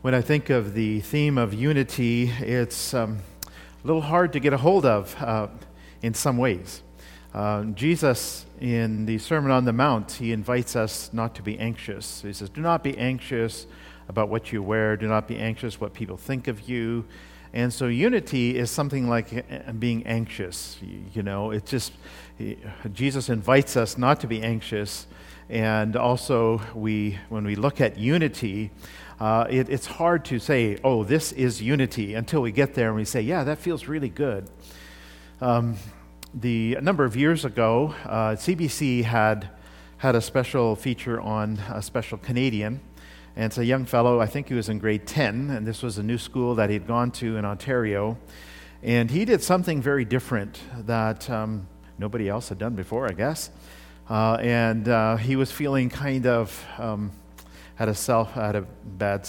When I think of the theme of unity, it's a little hard to get a hold of in some ways. Jesus, in the Sermon on the Mount, he invites us not to be anxious. He says, do not be anxious about what you wear. Do not be anxious what people think of you. And so unity is something like being anxious. It's just, Jesus invites us not to be anxious. And also, when we look at unity, it's hard to say, oh, this is unity, until we get there and we say, yeah, that feels really good. A number of years ago, CBC had a special feature on a special Canadian. And it's a young fellow, I think he was in grade 10, and this was a new school that he'd gone to in Ontario. And he did something very different that nobody else had done before, I guess. And he was feeling kind of, had a bad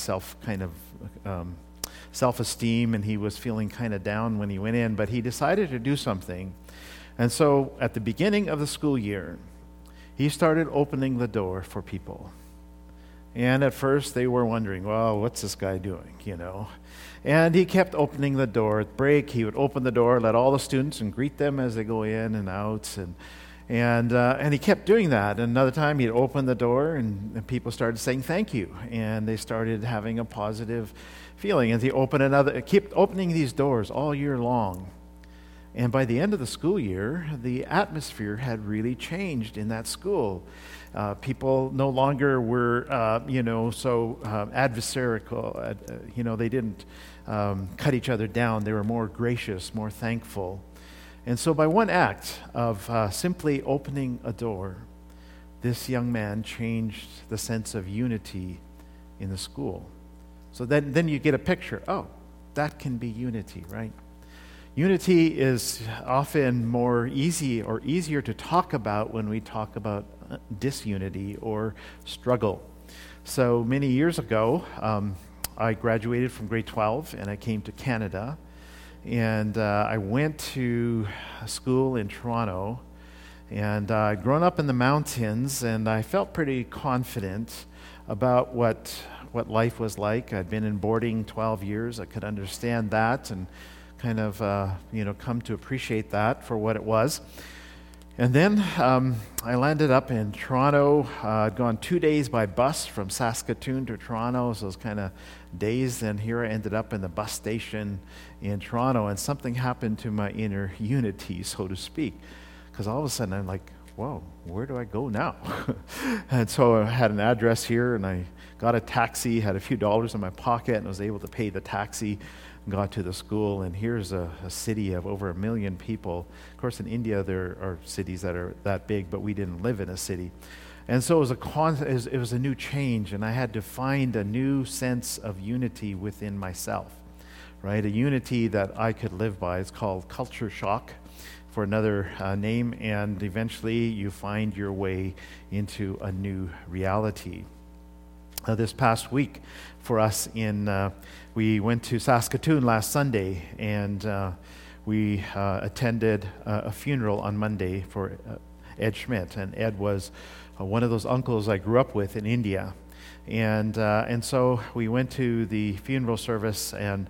self-esteem, and he was feeling kind of down when he went in, but he decided to do something. And so at the beginning of the school year, he started opening the door for people. And at first they were wondering, well, what's this guy doing, And he kept opening the door. At break, he would open the door, let all the students and greet them as they go in and out. And he kept doing that. And another time he'd open the door and people started saying thank you. And they started having a positive feeling. And he kept opening these doors all year long. And by the end of the school year, the atmosphere had really changed in that school. People no longer were, so adversarial. They didn't cut each other down. They were more gracious, more thankful. And so by one act of simply opening a door, this young man changed the sense of unity in the school. So then you get a picture. Oh, that can be unity, right? Unity is often easier to talk about when we talk about disunity or struggle. So many years ago, I graduated from grade 12 and I came to Canada. And I went to school in Toronto, and I'd grown up in the mountains, and I felt pretty confident about what life was like. I'd been in boarding 12 years. I could understand that and kind of, come to appreciate that for what it was. And then I landed up in Toronto. I'd gone 2 days by bus from Saskatoon to Toronto, so I was kind of dazed. And here I ended up in the bus station in Toronto, and something happened to my inner unity, so to speak. Because all of a sudden I'm like, whoa, where do I go now? And so I had an address here, and I got a taxi, had a few dollars in my pocket, and was able to pay the taxi. Got to the school, and here's a city of over 1 million people. Of course, in India there are cities that are that big, but we didn't live in a city. And so it was a new change, and I had to find a new sense of unity within myself, right? A unity that I could live by. It's called culture shock, for another name, and eventually you find your way into a new reality. This past week for us we went to Saskatoon last Sunday, and we attended a funeral on Monday for Ed Schmidt. And Ed was one of those uncles I grew up with in India. And so we went to the funeral service, and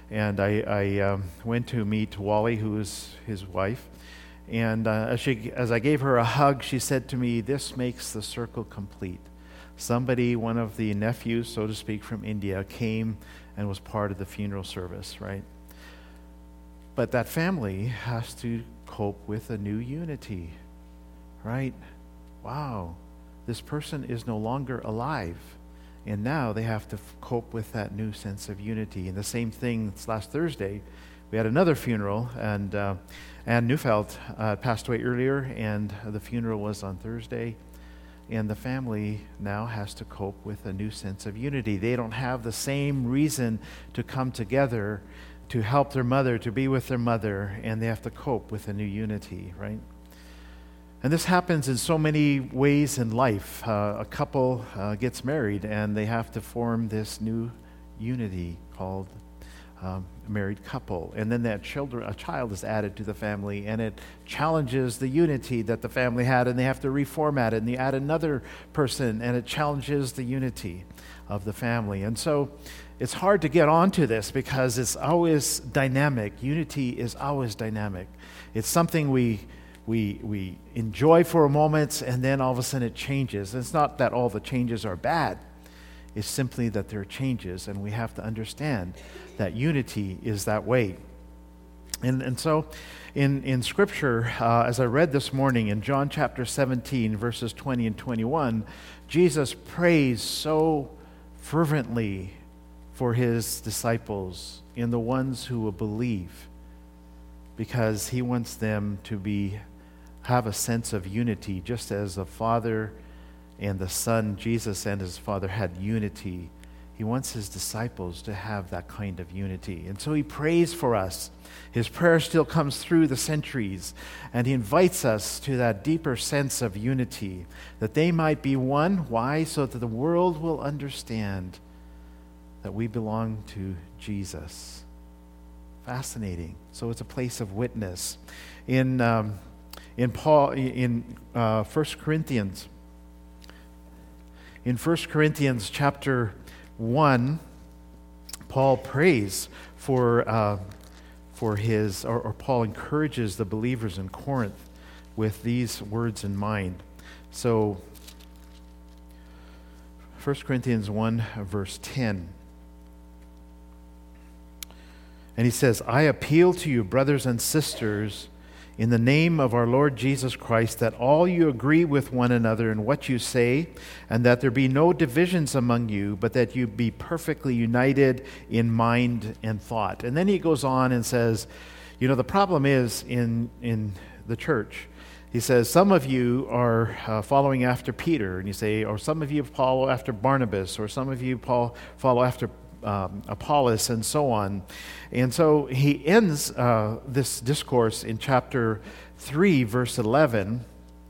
I went to meet Wally, who is his wife. And as I gave her a hug, she said to me, "This makes the circle complete." Somebody, one of the nephews, so to speak, from India, came and was part of the funeral service, right? But that family has to cope with a new unity, right? Wow, this person is no longer alive, and now they have to cope with that new sense of unity. And the same thing last Thursday, we had another funeral, and Ann Neufeld passed away earlier, and the funeral was on Thursday. And the family now has to cope with a new sense of unity. They don't have the same reason to come together to help their mother, to be with their mother, and they have to cope with a new unity, right? And this happens in so many ways in life. A couple gets married, and they have to form this new unity called married couple. And then a child is added to the family, and it challenges the unity that the family had, and they have to reformat it, and they add another person, and it challenges the unity of the family. And so it's hard to get onto this because it's always dynamic. Unity is always dynamic. It's something we enjoy for a moment, and then all of a sudden it changes. It's not that all the changes are bad. It's simply that there are changes, and we have to understand that unity is that way. And so in Scripture, as I read this morning in John chapter 17, verses 20 and 21, Jesus prays so fervently for his disciples and the ones who will believe, because he wants them to have a sense of unity, just as the Father and the Son, Jesus and his Father, had unity. He wants his disciples to have that kind of unity. And so he prays for us. His prayer still comes through the centuries, and he invites us to that deeper sense of unity, that they might be one. Why? So that the world will understand that we belong to Jesus. Fascinating. So it's a place of witness. In 1 Corinthians, in 1 Corinthians chapter 1, Paul prays for his, or Paul encourages the believers in Corinth with these words in mind. So, 1 Corinthians 1, verse 10. And he says, I appeal to you, brothers and sisters, in the name of our Lord Jesus Christ, that all you agree with one another in what you say, and that there be no divisions among you, but that you be perfectly united in mind and thought. And then he goes on and says, the problem is in the church. He says, some of you are following after Peter, and you say, or some of you follow after Barnabas, or some of you follow after Apollos, and so on. And so he ends this discourse in chapter 3, verse 11,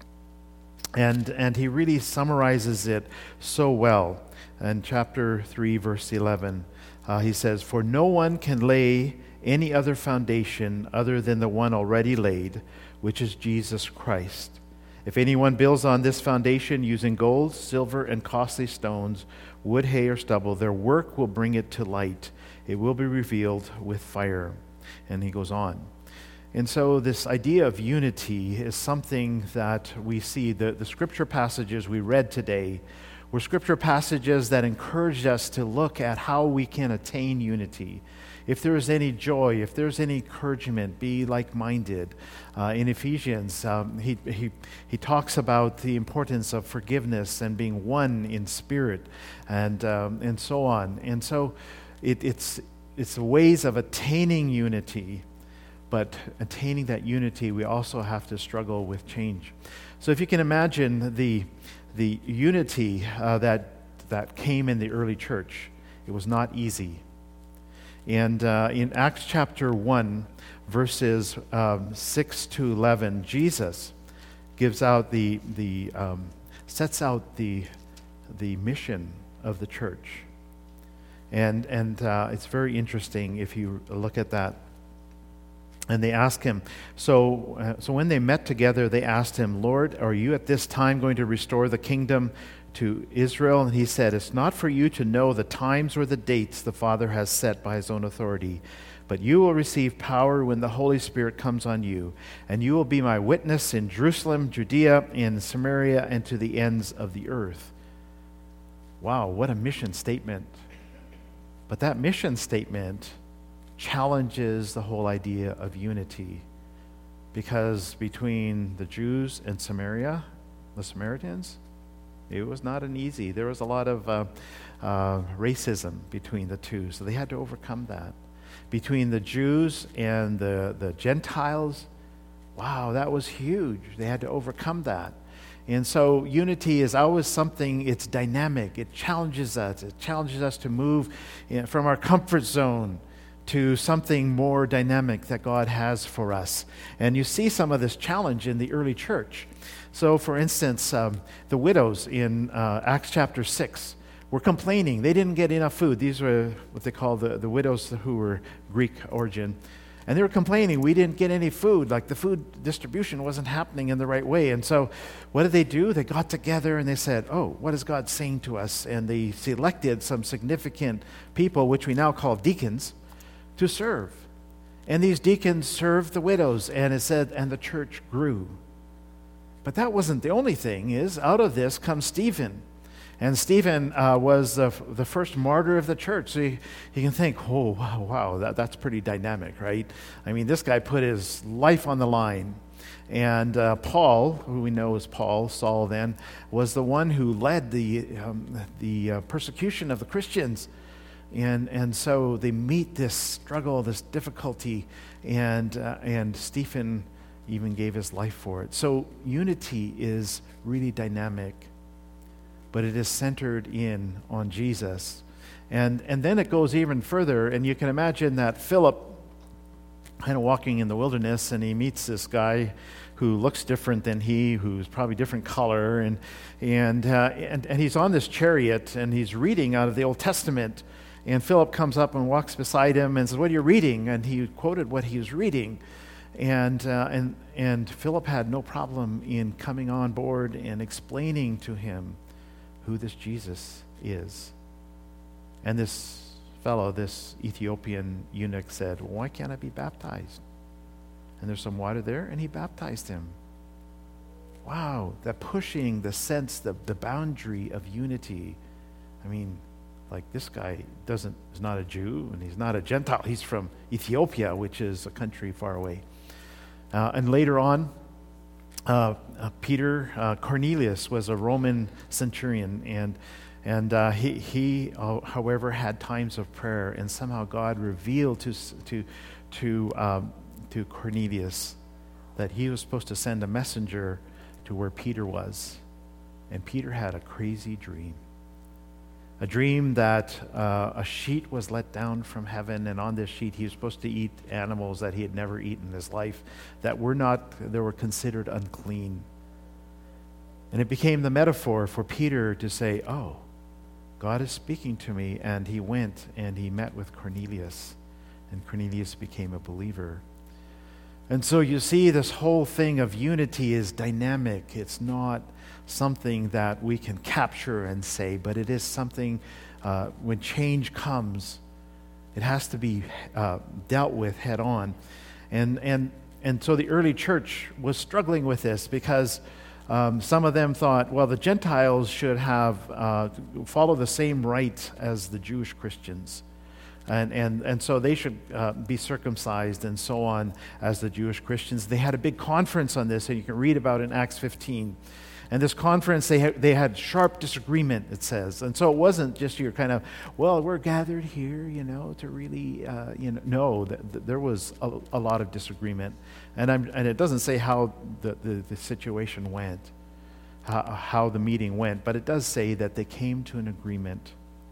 and he really summarizes it so well. In chapter 3, verse 11, he says, for no one can lay any other foundation other than the one already laid, which is Jesus Christ. If anyone builds on this foundation using gold, silver, and costly stones, wood, hay, or stubble, their work will bring it to light. It will be revealed with fire. And he goes on. And so this idea of unity is something that we see. The scripture passages we read today were scripture passages that encouraged us to look at how we can attain unity. If there is any joy, if there's any encouragement, be like-minded. In Ephesians, he talks about the importance of forgiveness and being one in spirit, and so on. And so it's ways of attaining unity, but attaining that unity, we also have to struggle with change. So if you can imagine the unity that came in the early church, it was not easy. And in Acts chapter 1, verses 6 to 11, Jesus gives out sets out the mission of the church, and it's very interesting if you look at that. And they ask him. So when they met together, they asked him, Lord, are you at this time going to restore the kingdom to Israel? And he said, it's not for you to know the times or the dates the Father has set by his own authority, but you will receive power when the Holy Spirit comes on you, and you will be my witness in Jerusalem, Judea, in Samaria, and to the ends of the earth. Wow, what a mission statement. But that mission statement challenges the whole idea of unity, because between the Jews and Samaria, the Samaritans, it was not an easy. There was a lot of racism between the two, so they had to overcome that. Between the Jews and the Gentiles, wow, that was huge. They had to overcome that. And so unity is always something, it's dynamic. It challenges us. It challenges us to move from our comfort zone to something more dynamic that God has for us. And you see some of this challenge in the early church. So, for instance, the widows in Acts chapter 6 were complaining. They didn't get enough food. These were what they call the widows who were Greek origin. And they were complaining, we didn't get any food. Like the food distribution wasn't happening in the right way. And so what did they do? They got together and they said, oh, what is God saying to us? And they selected some significant people, which we now call deacons, to serve. And these deacons served the widows. And it said, and the church grew. But that wasn't the only thing. Is out of this comes Stephen. And Stephen was the first martyr of the church. So you can think, oh, wow, that's pretty dynamic, right? I mean, this guy put his life on the line. And Paul, who we know as Saul then, was the one who led the persecution of the Christians. And so they meet this struggle, this difficulty, and Stephen even gave his life for it. So unity is really dynamic, but it is centered in on Jesus. And then it goes even further, and you can imagine that Philip kind of walking in the wilderness, and he meets this guy who looks different than he, who's probably different color, and he's on this chariot, and he's reading out of the Old Testament, and Philip comes up and walks beside him and says, what are you reading? And he quoted what he was reading. And Philip had no problem in coming on board and explaining to him who this Jesus is. And this fellow, this Ethiopian eunuch, said, well, why can't I be baptized? And there's some water there, and he baptized him. Wow, that pushing the sense, the boundary of unity. I mean, like this guy is not a Jew, and he's not a Gentile. He's from Ethiopia, which is a country far away. And later on, Cornelius was a Roman centurion, and he, however, had times of prayer, and somehow God revealed to Cornelius that he was supposed to send a messenger to where Peter was, and Peter had a crazy dream. A dream that a sheet was let down from heaven, and on this sheet he was supposed to eat animals that he had never eaten in his life, that were considered unclean. And it became the metaphor for Peter to say, oh, God is speaking to me. And he went and he met with Cornelius, and Cornelius became a believer. And so you see, this whole thing of unity is dynamic. It's not something that we can capture and say, but it is something, when change comes, it has to be dealt with head on. And so the early church was struggling with this, because some of them thought, well, the Gentiles should follow the same rite as the Jewish Christians. And so they should be circumcised and so on as the Jewish Christians. They had a big conference on this, and you can read about it in Acts 15. And this conference, they had sharp disagreement, it says. And so it wasn't just your kind of, well, we're gathered here, to really, No, there was a lot of disagreement. And it doesn't say how the situation went, how the meeting went, but it does say that they came to an agreement.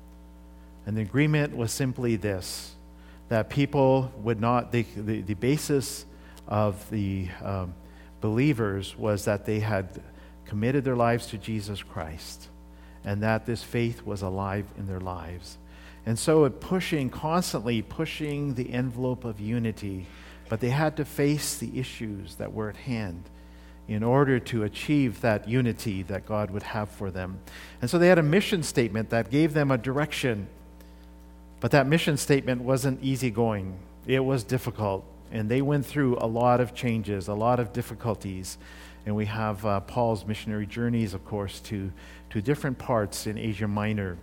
And the agreement was simply this, that people would not, the basis of the believers was that they had committed their lives to Jesus Christ, and that this faith was alive in their lives. And so constantly pushing the envelope of unity, but they had to face the issues that were at hand in order to achieve that unity that God would have for them. And so they had a mission statement that gave them a direction. But that mission statement wasn't easygoing. It was difficult. And they went through a lot of changes, a lot of difficulties. And we have Paul's missionary journeys, of course, to different parts in Asia Minor.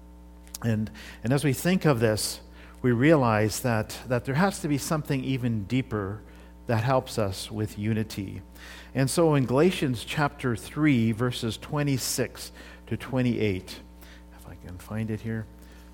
And as we think of this, we realize that there has to be something even deeper that helps us with unity. And so in Galatians chapter 3, verses 26 to 28, if I can find it here,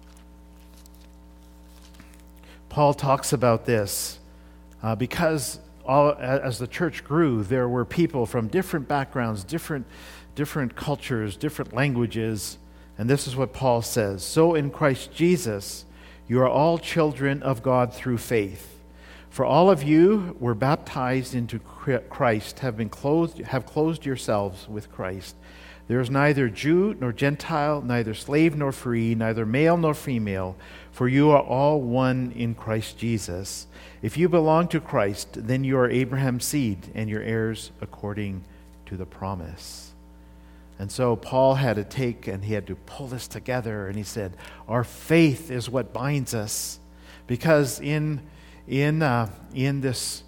Paul talks about this because as the church grew, there were people from different backgrounds, different cultures, different languages. And this is what Paul says. So in Christ Jesus, you are all children of God through faith. For all of you were baptized into Christ, have clothed yourselves with Christ. There is neither Jew nor Gentile, neither slave nor free, neither male nor female, for you are all one in Christ Jesus. If you belong to Christ, then you are Abraham's seed and your heirs according to the promise. And so Paul had to take and he had to pull this together, and he said, our faith is what binds us, because in this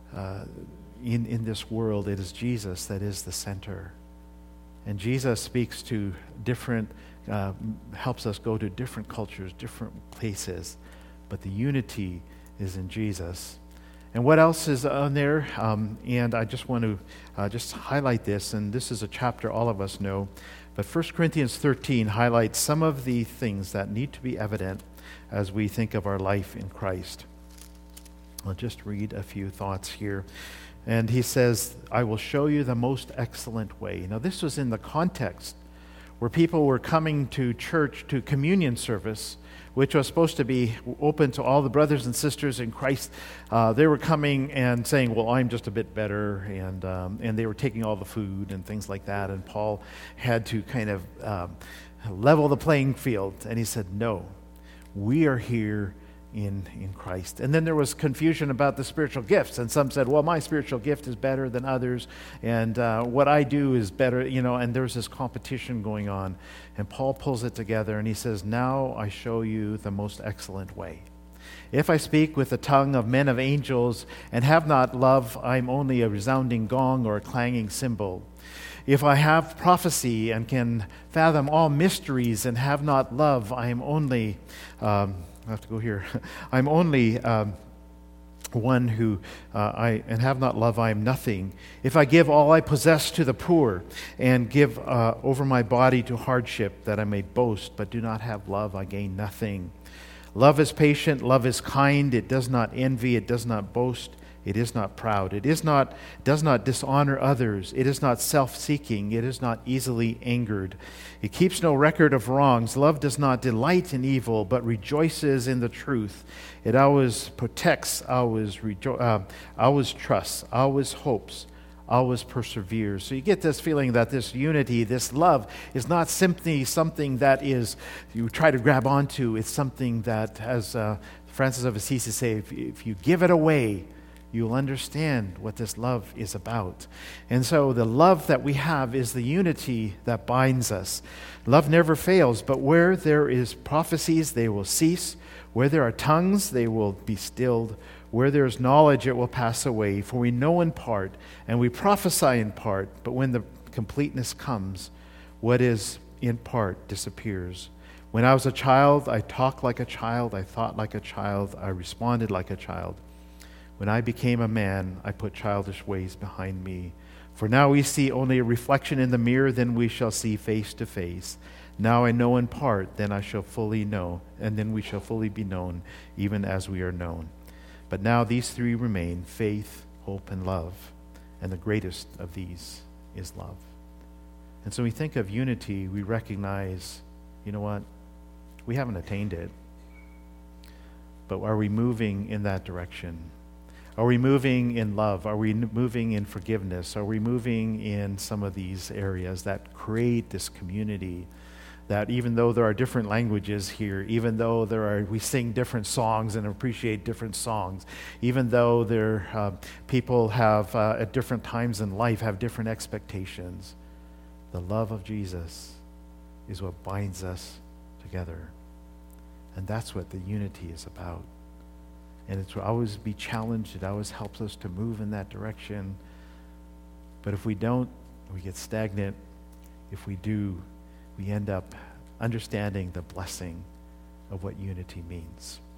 world, it is Jesus that is the center. And Jesus speaks to different, helps us go to different cultures, different places, but the unity is in Jesus. And what else is on there? And I just want to just highlight this, and this is a chapter all of us know, but 1 Corinthians 13 highlights some of the things that need to be evident as we think of our life in Christ. I'll just read a few thoughts here. And he says, I will show you the most excellent way. Now, this was in the context where people were coming to church, to communion service, which was supposed to be open to all the brothers and sisters in Christ. They were coming and saying, well, I'm just a bit better, and they were taking all the food and things like that. And Paul had to kind of level the playing field. And he said, no, we are here in Christ. And then there was confusion about the spiritual gifts, and some said, well, my spiritual gift is better than others, and what I do is better, and there's this competition going on. And Paul pulls it together and he says, now I show you the most excellent way. If I speak with the tongue of men of angels and have not love, I'm only a resounding gong or a clanging cymbal. If I have prophecy and can fathom all mysteries and have not love, I am only I have to go here. I'm only one who, and have not love, I am nothing. If I give all I possess to the poor and give over my body to hardship that I may boast, but do not have love, I gain nothing. Love is patient, love is kind, it does not envy, it does not boast, it is not proud, it does not dishonor others, it is not self-seeking, it is not easily angered. It keeps no record of wrongs. Love does not delight in evil, but rejoices in the truth. It always protects, always trusts, always hopes, always perseveres. So you get this feeling that this unity, this love, is not simply something that is you try to grab onto. It's something that, as Francis of Assisi say, if you give it away, you'll understand what this love is about. And so the love that we have is the unity that binds us. Love never fails, but where there is prophecies, they will cease. Where there are tongues, they will be stilled. Where there is knowledge, it will pass away. For we know in part, and we prophesy in part, but when the completeness comes, what is in part disappears. When I was a child, I talked like a child, I thought like a child, I responded like a child. When I became a man, I put childish ways behind me. For now we see only a reflection in the mirror, then we shall see face to face. Now I know in part, then I shall fully know, and then we shall fully be known, even as we are known. But now these three remain, faith, hope, and love. And the greatest of these is love. And so we think of unity, we recognize, you know what? We haven't attained it. But are we moving in that direction? Are we moving in love? Are we moving in forgiveness? Are we moving in some of these areas that create this community? That even though there are different languages here, even though we sing different songs and appreciate different songs, even though people have at different times in life have different expectations, the love of Jesus is what binds us together. And that's what the unity is about. And it will always be challenged. It always helps us to move in that direction. But if we don't, we get stagnant. If we do, we end up understanding the blessing of what unity means.